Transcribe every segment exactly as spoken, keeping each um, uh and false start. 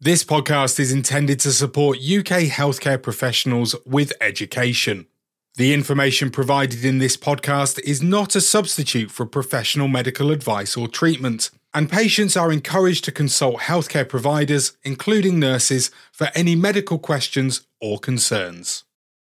This podcast is intended to support U K healthcare professionals with education. The information provided in this podcast is not a substitute for professional medical advice or treatment, and patients are encouraged to consult healthcare providers, including nurses, for any medical questions or concerns.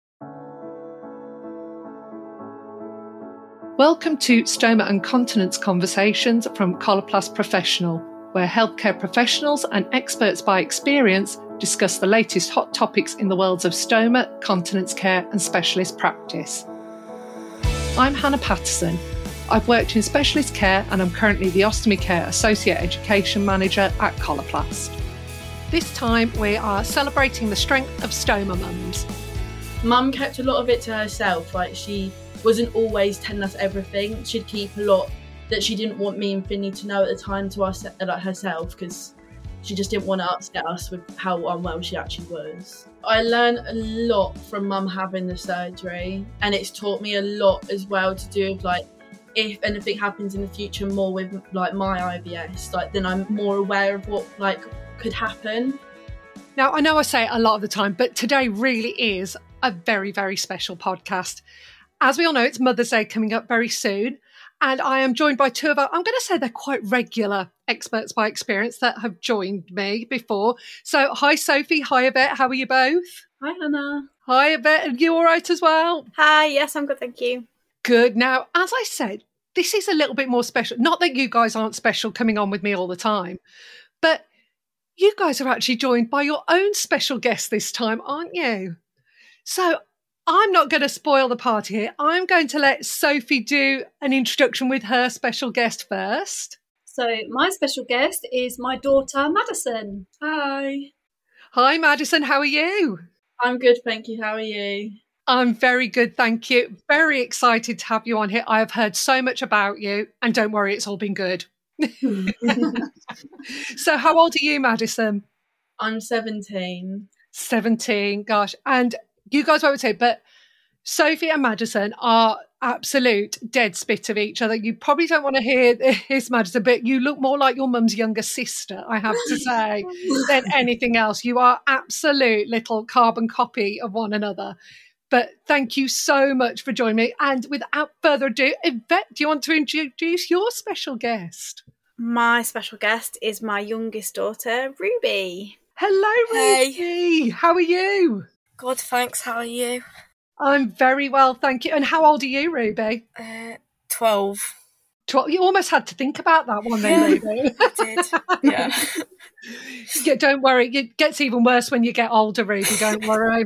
Welcome to Stoma and Continence Conversations from Coloplast Professional, where healthcare professionals and experts by experience discuss the latest hot topics in the worlds of stoma, continence care and specialist practice. I'm Hannah Patterson. I've worked in specialist care and I'm currently the Ostomy Care Associate Education Manager at Coloplast. This time we are celebrating the strength of stoma mums. Mum kept a lot of it to herself, like she wasn't always telling us everything. She'd keep a lot that she didn't want me and Finley to know at the time to us, like herself, because she just didn't want to upset us with how unwell she actually was. I learned a lot from Mum having the surgery, and it's taught me a lot as well to do with like if anything happens in the future more with like my I B S, like then I'm more aware of what like could happen. Now I know I say it a lot of the time, but today really is a very, very special podcast. As we all know, it's Mother's Day coming up very soon. And I am joined by two of our, I'm going to say they're quite regular experts by experience that have joined me before. So hi Sophie, hi Yvette, how are you both? Hi Hannah. Hi Yvette, are you all right as well? Hi, yes, I'm good, thank you. Good. Now, as I said, this is a little bit more special. Not that you guys aren't special coming on with me all the time, but you guys are actually joined by your own special guest this time, aren't you? So I'm not going to spoil the party here. I'm going to let Sophie do an introduction with her special guest first. So my special guest is my daughter, Madison. Hi. Hi, Madison. How are you? I'm good, thank you. How are you? I'm very good, thank you. Very excited to have you on here. I have heard so much about you, and don't worry, it's all been good. So how old are you, Madison? I'm seventeen. seventeen, gosh. And you guys won't say, but Sophie and Madison are absolute dead spit of each other. You probably don't want to hear this, Madison, but you look more like your mum's younger sister, I have to say, than anything else. You are absolute little carbon copy of one another. But thank you so much for joining me. And without further ado, Yvette, do you want to introduce your special guest? My special guest is my youngest daughter, Ruby. Hello, Hey. Ruby. How are you? Good, thanks. How are you? I'm very well, thank you. And how old are you, Ruby? Uh, twelve. twelve. You almost had to think about that one then, Ruby. I did, yeah. Yeah, don't worry. It gets even worse when you get older, Ruby. Don't worry.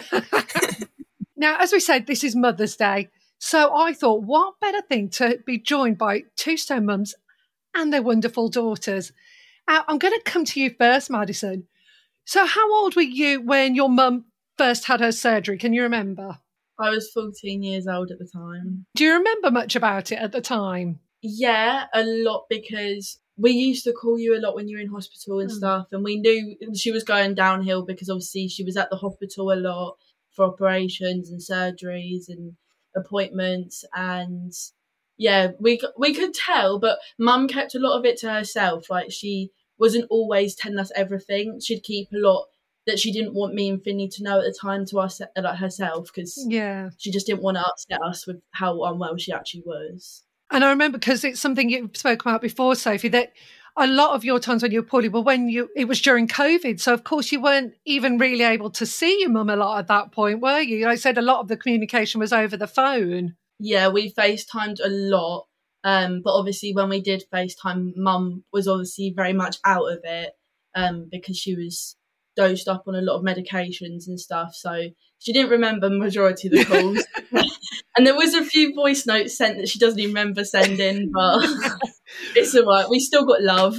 Now, as we said, this is Mother's Day. So I thought, what better thing to be joined by two stone mums and their wonderful daughters. Now, I'm going to come to you first, Madison. So how old were you when your mum first had her surgery? Can you remember? I was fourteen years old at the time. Do you remember much about it at the time? Yeah, a lot, because we used to call you a lot when you were in hospital and mm. stuff, and we knew she was going downhill because obviously she was at the hospital a lot for operations and surgeries and appointments, and yeah, we we could tell, but Mum kept a lot of it to herself. Like she wasn't always telling us everything. She'd keep a lot that she didn't want me and Finley to know at the time to us, like herself, because yeah, she just didn't want to upset us with how unwell she actually was. And I remember, because it's something you've spoken about before, Sophie, that a lot of your times when you were poorly were when you, it was during COVID. So, of course, you weren't even really able to see your mum a lot at that point, were you? Like I said, a lot of the communication was over the phone. Yeah, we FaceTimed a lot. Um, but obviously when we did FaceTime, Mum was obviously very much out of it um, because she was dosed up on a lot of medications and stuff. So she didn't remember majority of the calls. And there was a few voice notes sent that she doesn't even remember sending, but it's all right. We still got love.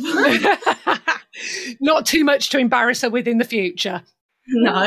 Not too much to embarrass her with in the future. No.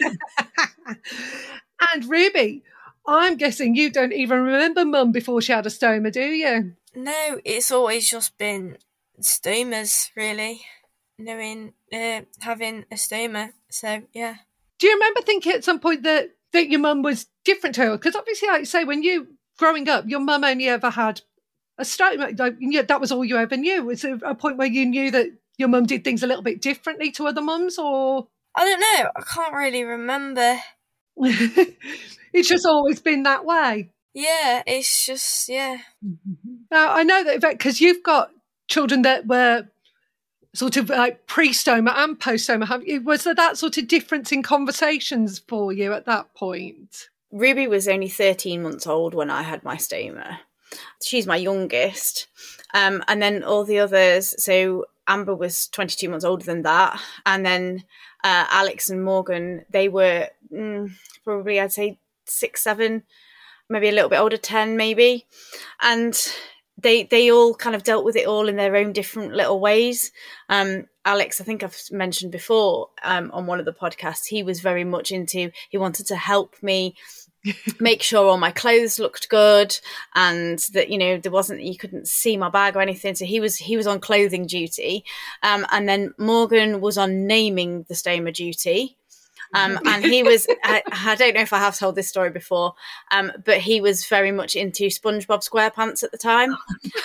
And Ruby, I'm guessing you don't even remember Mum before she had a stoma, do you? No, it's always just been stomas, really. Knowing, uh, having a stoma. So, yeah. Do you remember thinking at some point that, that your mum was different to her? Because obviously, like you say, when you, growing up, your mum only ever had a stoma. Like, yeah, that was all you ever knew. Was there a point where you knew that your mum did things a little bit differently to other mums, or? I don't know. I can't really remember. It's just always been that way. Yeah, it's just, yeah. Now, I know that because you've got children that were sort of like pre-stoma and post-stoma. Have you, was there that sort of difference in conversations for you at that point? Ruby was only thirteen months old when I had my stoma. She's my youngest. Um, and then all the others, so Amber was twenty-two months older than that. And then uh, Alex and Morgan, they were mm, probably, I'd say, six, seven, maybe a little bit older, ten maybe. And they they all kind of dealt with it all in their own different little ways. Um, Alex, I think I've mentioned before um, on one of the podcasts, he was very much into, he wanted to help me make sure all my clothes looked good and that, you know, there wasn't, you couldn't see my bag or anything. So he was he was on clothing duty. Um, and then Morgan was on naming the stoma duty. Um, and he was, I, I don't know if I have told this story before, um, but he was very much into SpongeBob SquarePants at the time.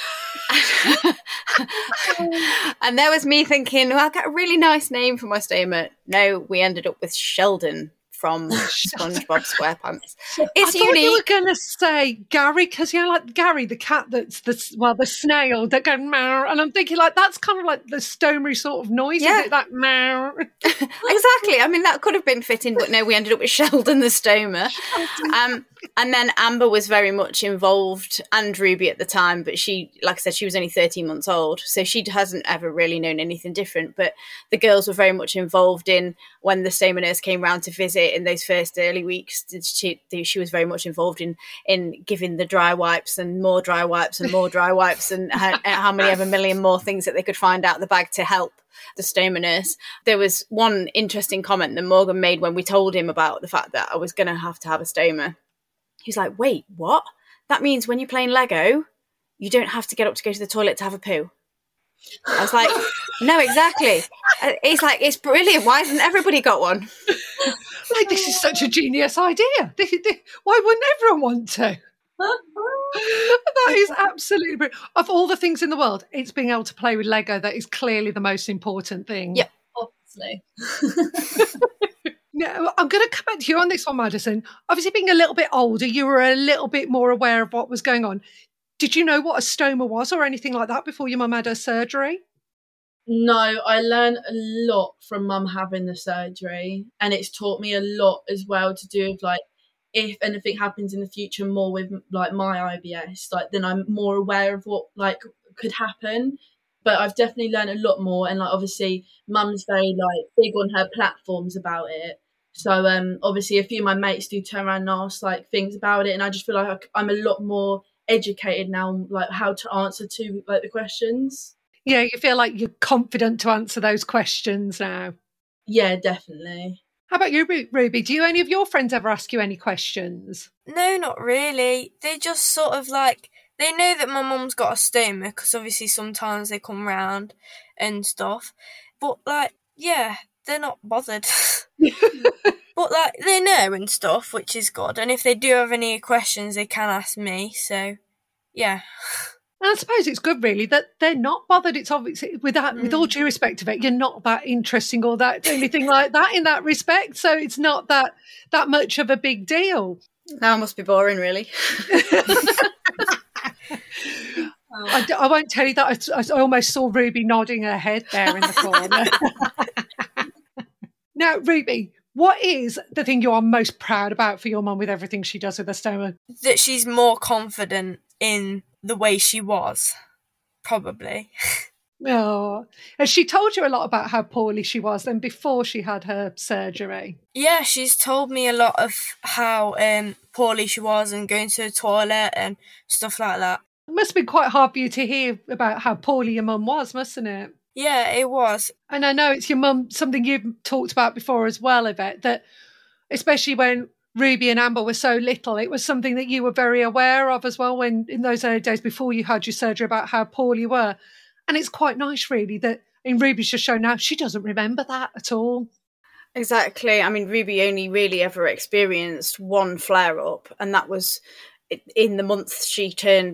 And there was me thinking, well, I've got a really nice name for my stoma. No, we ended up with Sheldon from SpongeBob SquarePants. It's I thought unique. you were going to say Gary, because, you know, like Gary, the cat that's, the well, the snail that goes meow. And I'm thinking, like, that's kind of like the stomery sort of noise, Yeah. is it? That meow. Exactly. I mean, that could have been fitting, but no, we ended up with Sheldon the stoma. Um, and then Amber was very much involved, and Ruby at the time, but she, like I said, she was only thirteen months old, so she hasn't ever really known anything different. But the girls were very much involved in when the stoma nurse came round to visit in those first early weeks. She, she was very much involved in in giving the dry wipes and more dry wipes and more dry wipes and how, how many ever million more things that they could find out of the bag to help the stoma nurse. There was one interesting comment that Morgan made when we told him about the fact that I was going to have to have a stoma. He's like, wait, what? That means when you're playing Lego, you don't have to get up to go to the toilet to have a poo. I was like, no, exactly. Uh, He's like, it's brilliant. Why hasn't everybody got one? Like, this is such a genius idea. This, this, why wouldn't everyone want to? That is absolutely brilliant. Of all the things in the world, it's being able to play with Lego that is clearly the most important thing. Yep. Obviously. Now, I'm going to come back to you on this one, Madison. Obviously, being a little bit older, you were a little bit more aware of what was going on. Did you know what a stoma was or anything like that before your mum had her surgery? No, I learned a lot from mum having the surgery, and it's taught me a lot as well to do with, like, if anything happens in the future more with, like, my I B S, like, then I'm more aware of what, like, could happen. But I've definitely learned a lot more, and, like, obviously mum's very, like, big on her platforms about it. So um, obviously a few of my mates do turn around and ask, like, things about it, and I just feel like I'm a lot more educated now, like, how to answer to, like, the questions. Yeah, you feel like you're confident to answer those questions now. Yeah, definitely. How about you, Ru- Ruby? Do you, any of your friends ever ask you any questions? No, not really. They just sort of like, they know that my mum's got a stoma because obviously sometimes they come round and stuff. But, like, yeah, they're not bothered. But, like, they know and stuff, which is good. And if they do have any questions, they can ask me. So, yeah. And I suppose it's good, really, that they're not bothered. It's obviously, with that, mm. with all due respect of it, you're not that interesting or that anything like that in that respect. So it's not that that much of a big deal. That must be boring, really. I, I won't tell you that. I, I almost saw Ruby nodding her head there in the corner. Now, Ruby, what is the thing you are most proud about for your mum with everything she does with her stoma? That she's more confident in the way she was, probably. Oh, has she told you a lot about how poorly she was then before she had her surgery? Yeah, she's told me a lot of how um, poorly she was and going to the toilet and stuff like that. It must have been quite hard for you to hear about how poorly your mum was, mustn't it? Yeah, it was. And I know it's your mum, something you've talked about before as well, Yvette, that especially when Ruby and Amber were so little, it was something that you were very aware of as well when in those early days before you had your surgery about how poorly you were. And it's quite nice, really, that in Ruby's just shown now she doesn't remember that at all. Exactly. I mean, Ruby only really ever experienced one flare-up, and that was in the month she turned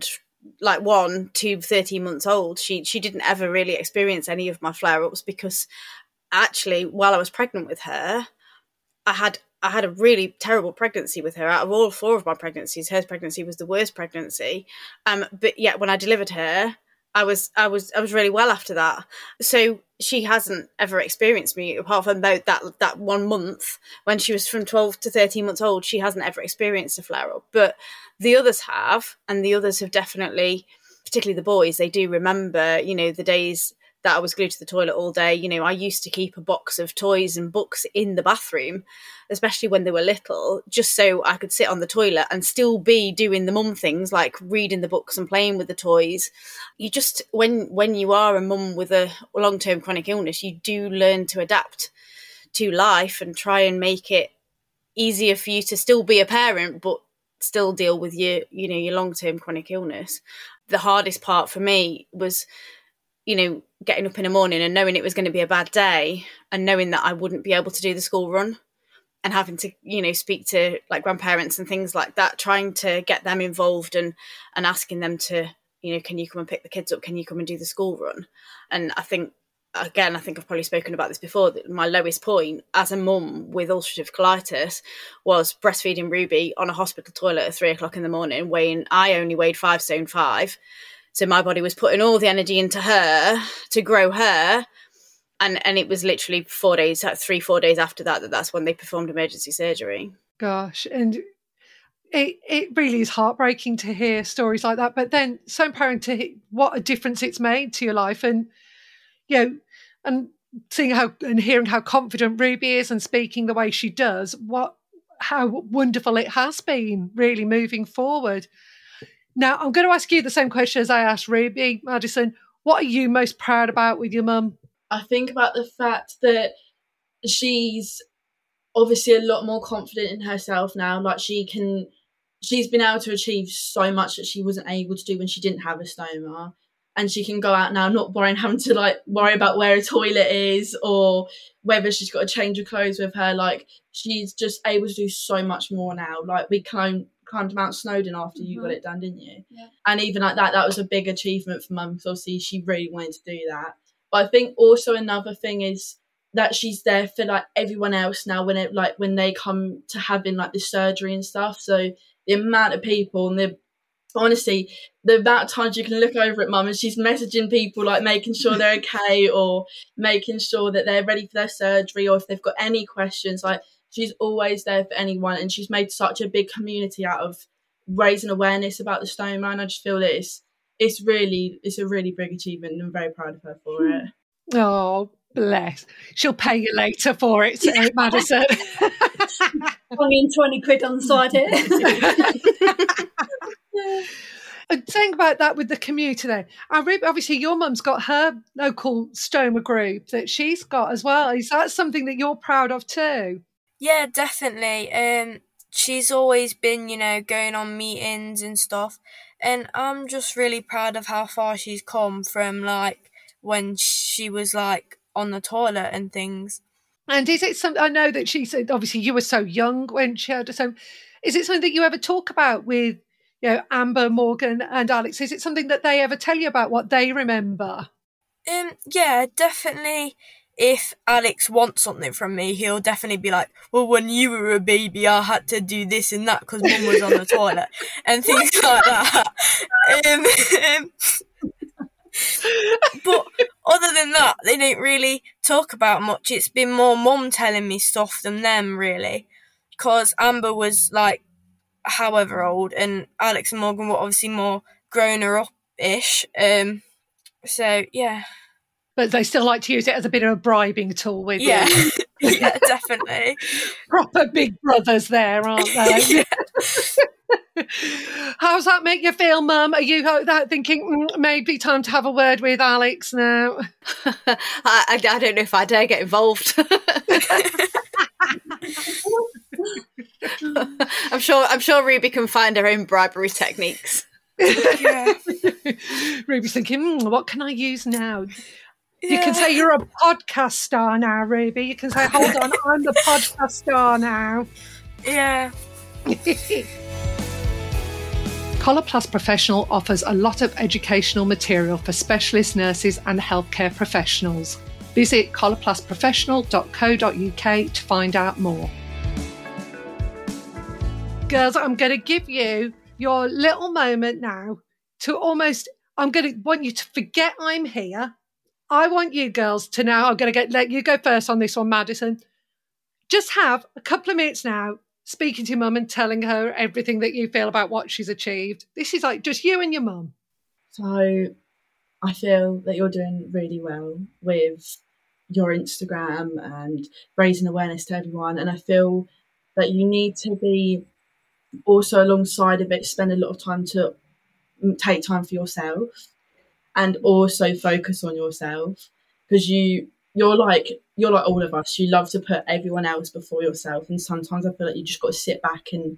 like one to thirteen months old, she she didn't ever really experience any of my flare-ups, because actually while I was pregnant with her, I had I had a really terrible pregnancy with her. Out of all four of my pregnancies, her pregnancy was the worst pregnancy. Um, but yet when I delivered her, I was I was I was really well after that. So she hasn't ever experienced me, apart from that that, that one month when she was from twelve to thirteen months old. She hasn't ever experienced a flare-up. But the others have, and the others have definitely, particularly the boys, they do remember, you know, the days that I was glued to the toilet all day. You know, I used to keep a box of toys and books in the bathroom, especially when they were little, just so I could sit on the toilet and still be doing the mum things like reading the books and playing with the toys. You just, when when you are a mum with a long-term chronic illness, you do learn to adapt to life and try and make it easier for you to still be a parent, but still deal with your, you know, your long-term chronic illness. The hardest part for me was, you know, getting up in the morning and knowing it was going to be a bad day, and knowing that I wouldn't be able to do the school run, and having to, you know, speak to like grandparents and things like that, trying to get them involved and, and asking them to, you know, can you come and pick the kids up? Can you come and do the school run? And I think, again, I think I've probably spoken about this before, that my lowest point as a mum with ulcerative colitis was breastfeeding Ruby on a hospital toilet at three o'clock in the morning, weighing, I only weighed five stone five. So my body was putting all the energy into her to grow her. And and it was literally four days, three, four days after that, that that's when they performed emergency surgery. Gosh, and it it really is heartbreaking to hear stories like that. But then so empowering to hear what a difference it's made to your life. And, you know, and seeing how and hearing how confident Ruby is and speaking the way she does, what how wonderful it has been really moving forward. Now, I'm going to ask you the same question as I asked Ruby. Madison, what are you most proud about with your mum? I think about the fact that she's obviously a lot more confident in herself now. Like, she can, she's been able to achieve so much that she wasn't able to do when she didn't have a stoma. And she can go out now not worrying, having to like worry about where a toilet is or whether she's got to change her clothes with her. Like, she's just able to do so much more now. Like, we climbed, climbed Mount Snowdon after you mm-hmm. got it done, didn't you? Yeah. And even like that, that was a big achievement for Mum, because obviously she really wanted to do that. But I think also another thing is that she's there for like everyone else now when it like when they come to having like the surgery and stuff. So the amount of people and the honestly, the amount of times you can look over at Mum and she's messaging people, like making sure they're okay or making sure that they're ready for their surgery, or if they've got any questions, like she's always there for anyone. And she's made such a big community out of raising awareness about the stoma. And I just feel that it's, it's really, it's a really big achievement, and I'm very proud of her for it. Oh, bless. She'll pay you later for it, so Madison. Hung in twenty quid on the side here. And saying about that with the community then, obviously your mum's got her local stoma group that she's got as well. Is that something that you're proud of too? Yeah, definitely. Um, she's always been, you know, going on meetings and stuff. And I'm just really proud of how far she's come from, like, when she was, like, on the toilet and things. And is it something, I know that she said, obviously you were so young when she had, so is it something that you ever talk about with, you know, Amber, Morgan and Alex? Is it something that they ever tell you about what they remember? Um, yeah, definitely. If Alex wants something from me, he'll definitely be like, well, when you were a baby, I had to do this and that because Mum was on the toilet and things like that. Um, um, but other than that, they don't really talk about much. It's been more Mum telling me stuff than them, really, because Amber was, like, however old, and Alex and Morgan were obviously more grown-up-ish. Um, so, yeah. But they still like to use it as a bit of a bribing tool with yeah. you. Yeah, definitely. Proper big brothers there, aren't they? How's that make you feel, Mum? Are you thinking mm, maybe time to have a word with Alex now? I, I, I don't know if I dare get involved. I'm sure. I'm sure Ruby can find her own bribery techniques. Yeah. Ruby's thinking, mm, what can I use now? You yeah. can say you're a podcast star now, Ruby. You can say, hold on, I'm the podcast star now. Yeah. Coloplast Professional offers a lot of educational material for specialist nurses and healthcare professionals. Visit coloplast professional dot co dot uk to find out more. Girls, I'm going to give you your little moment now to almost, I'm going to want you to forget I'm here. I want you girls to now, I'm going to get let you go first on this one, Madison. Just have a couple of minutes now speaking to your mum and telling her everything that you feel about what she's achieved. This is like just you and your mum. So I feel that you're doing really well with your Instagram and raising awareness to everyone. And I feel that you need to be also alongside of it, spend a lot of time to take time for yourself and also focus on yourself, because you you're like you're like all of us. You love to put everyone else before yourself, and sometimes I feel like you just got to sit back and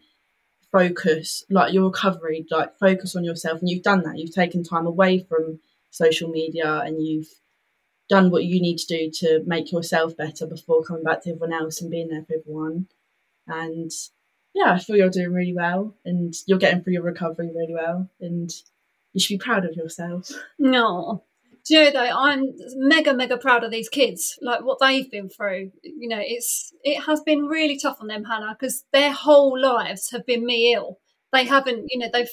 focus, like your recovery, like focus on yourself. And you've done that. You've taken time away from social media and you've done what you need to do to make yourself better before coming back to everyone else and being there for everyone. And yeah, I feel you're doing really well and you're getting through your recovery really well, and you should be proud of yourself. No. Do you know, though, I'm mega, mega proud of these kids, like what they've been through. You know, it's it has been really tough on them, Hannah, because their whole lives have been me ill. They haven't, you know, they've,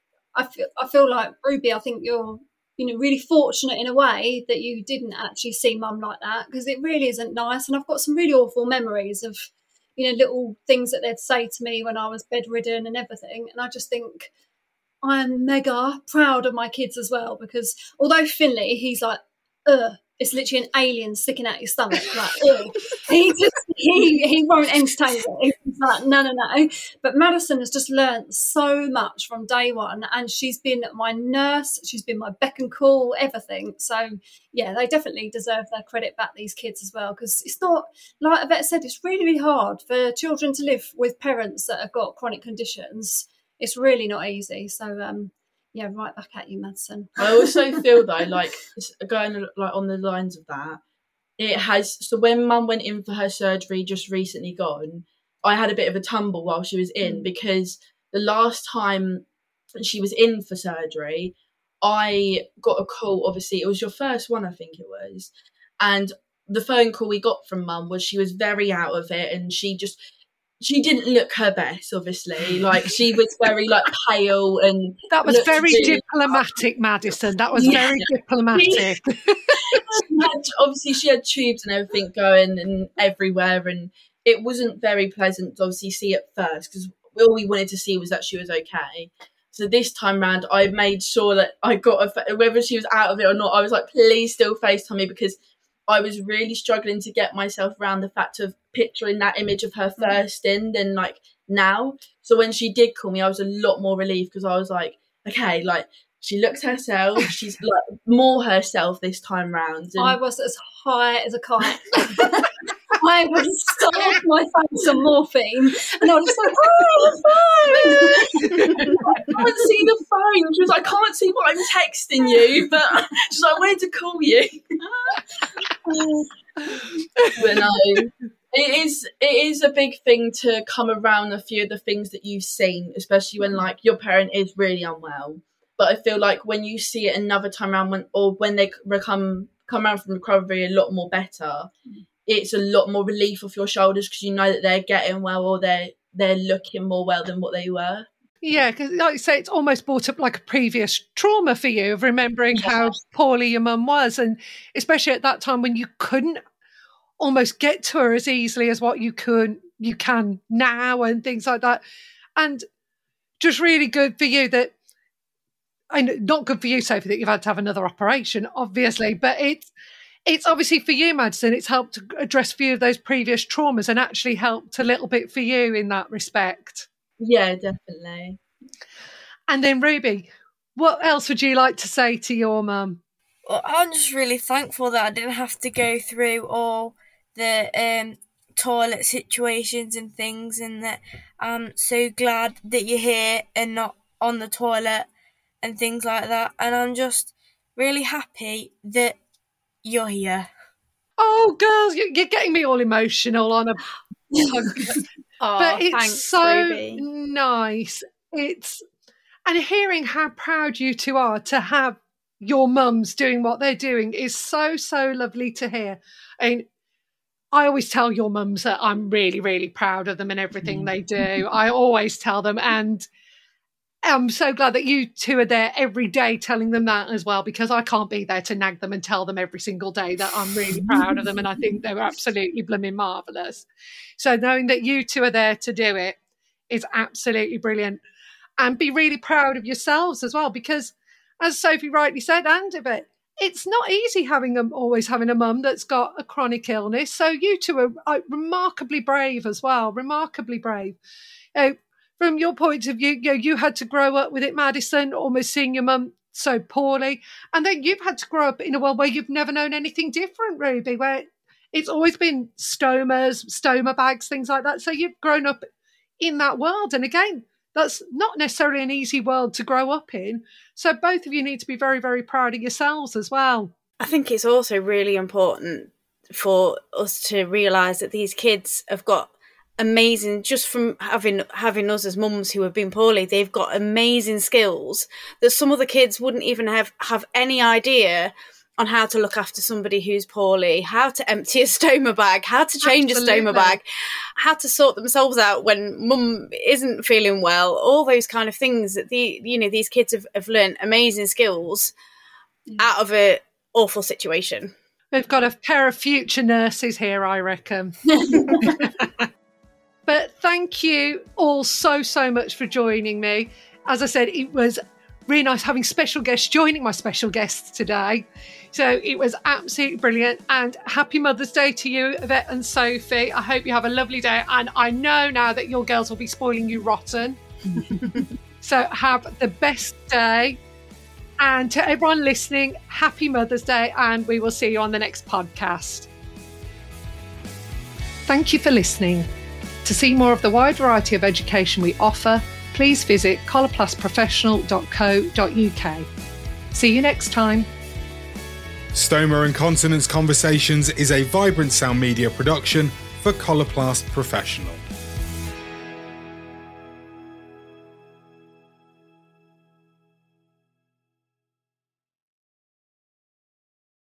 I feel, I feel like, Ruby, I think you're, you know, really fortunate in a way that you didn't actually see mum like that, because it really isn't nice. And I've got some really awful memories of, you know, little things that they'd say to me when I was bedridden and everything. And I just think, I'm mega proud of my kids as well, because although Finley, he's like, ugh, it's literally an alien sticking out his stomach, like, ugh. He just, he, he won't entertain it. He's like, no, no, no. But Madison has just learnt so much from day one, and she's been my nurse, she's been my beck and call, everything. So, yeah, they definitely deserve their credit back, these kids as well, because it's not, like Yvette said, it's really, really hard for children to live with parents that have got chronic conditions. It's really not easy. So, um, yeah, right back at you, Madison. I also feel though, like going like on the lines of that, it has. So when Mum went in for her surgery just recently gone, I had a bit of a tumble while she was in, mm. because the last time she was in for surgery, I got a call. Obviously, it was your first one, I think it was, and the phone call we got from Mum was she was very out of it, and she just. She didn't look her best, obviously. Like, she was very, like, pale and... That was very diplomatic, Madison. That was yeah. very diplomatic. she had, obviously, she had tubes and everything going and everywhere, and it wasn't very pleasant to obviously see at first, because all we wanted to see was that she was okay. So this time round, I made sure that I got a... Whether she was out of it or not, I was like, please still FaceTime me, because I was really struggling to get myself around the fact of picturing that image of her first in than like now. So when she did call me, I was a lot more relieved, because I was like, okay, like she looks herself, she's like more herself this time round. And I was as high as a kite. I was stuck my face on morphine, and I was like, oh, the phone! I can't see the phone. She was like, I can't see what I'm texting you, but she's like, I wanted to call you. But no, it is it is a big thing to come around a few of the things that you've seen, especially when like your parent is really unwell. But I feel like when you see it another time around, when or when they come come around from recovery a lot more better, it's a lot more relief off your shoulders, because you know that they're getting well, or they're they're looking more well than what they were. Yeah, because like you say, it's almost brought up like a previous trauma for you of remembering yeah. how poorly your mum was, and especially at that time when you couldn't almost get to her as easily as what you could you can now, and things like that. And just really good for you that, and not good for you, Sophie, that you've had to have another operation, obviously, but it's it's obviously for you, Madison, it's helped to address a few of those previous traumas and actually helped a little bit for you in that respect. Yeah, definitely. And then Ruby, what else would you like to say to your mum? Well, I'm just really thankful that I didn't have to go through all the um, toilet situations and things, and that I'm so glad that you're here and not on the toilet and things like that. And I'm just really happy that you're here. Oh, girls, you're getting me all emotional on a Oh, but it's thanks, so Ruby. nice. It's And hearing how proud you two are to have your mums doing what they're doing is so, so lovely to hear. And I always tell your mums that I'm really, really proud of them and everything they do. I always tell them. And I'm so glad that you two are there every day telling them that as well, because I can't be there to nag them and tell them every single day that I'm really proud of them and I think they're absolutely blooming marvellous. So knowing that you two are there to do it is absolutely brilliant. And be really proud of yourselves as well, because as Sophie rightly said, and of it, it's not easy having a, always having a mum that's got a chronic illness. So you two are, are remarkably brave as well, remarkably brave. Uh, from your point of view, you know, you had to grow up with it, Madison, almost seeing your mum so poorly. And then you've had to grow up in a world where you've never known anything different, Ruby, where it's always been stomas, stoma bags, things like that. So you've grown up in that world. And again, that's not necessarily an easy world to grow up in. So both of you need to be very, very proud of yourselves as well. I think it's also really important for us to realise that these kids have got amazing, just from having having us as mums who have been poorly, they've got amazing skills that some of the kids wouldn't even have, have any idea on how to look after somebody who's poorly, how to empty a stoma bag, how to change Absolutely. a stoma bag, how to sort themselves out when mum isn't feeling well, all those kind of things that the you know these kids have, have learned amazing skills out of an awful situation. We've got a pair of future nurses here, I reckon. But thank you all so, so much for joining me. As I said, it was really nice having special guests joining my special guests today. So it was absolutely brilliant. And happy Mother's Day to you, Yvette and Sophie. I hope you have a lovely day. And I know now that your girls will be spoiling you rotten. So have the best day. And to everyone listening, happy Mother's Day. And we will see you on the next podcast. Thank you for listening. To see more of the wide variety of education we offer, please visit coloplast professional dot co dot uk. See you next time. Stoma and Continence Conversations is a Vibrant Sound Media production for Coloplast Professional.